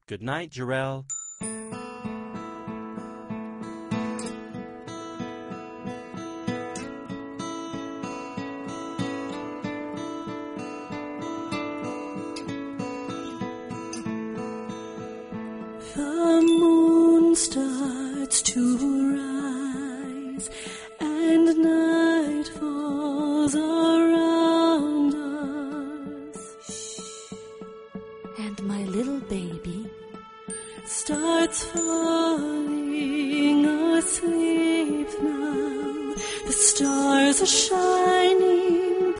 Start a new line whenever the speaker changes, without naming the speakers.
Good night, Jarell.
The moon starts to rise, and night falls around us.
And my little baby
starts falling asleep now. The stars are shining